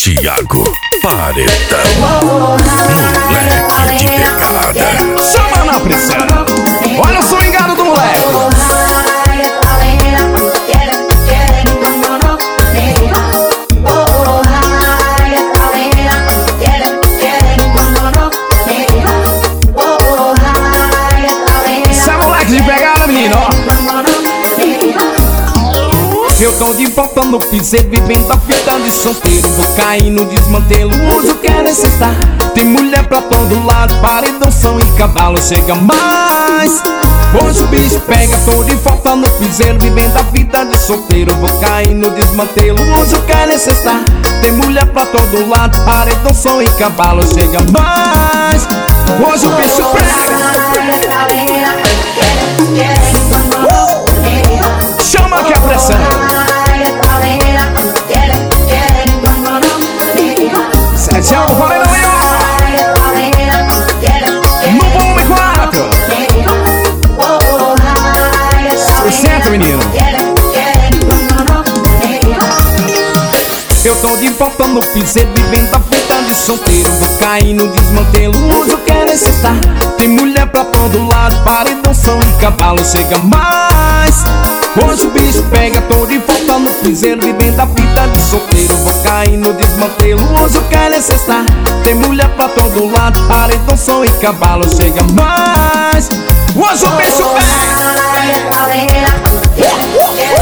Thiago Paredão, moleque de pegada. Chama na pressão. Olha o swingado do moleque. Isso é moleque de pegada, menino, ó. Eu tô de volta no piseiro, vivendo a vida de solteiro. Vou cair no desmantelo, uso o que é necessário. Tem mulher pra todo lado, paredão, som e cavalo. Chega mais, hoje o bicho pega. Tô de volta no piseiro, vivendo a vida de solteiro. Vou cair no desmantelo, uso o que é necessário. Tem mulher pra todo lado, paredão, som e cavalo. Chega mais, hoje o bicho pega. Chama que é pressão. Sérgio, valeu, no volume 4. Sucesso, menino. Eu tô de volta no piseiro, vivendo a vida de solteiro. Vou cair no desmantelo, uso o que é necessário. Tem mulher pra todo lado, paredão, som e cavalo. Chega mais, hoje o bicho pega. Tô de volta no piseiro, vivendo a vida de solteiro. Vou cair no desmantelo, uso o que é necessário. Tem mulher pra todo lado, paredão, som e cavalo. Chega mais, hoje o bicho pega.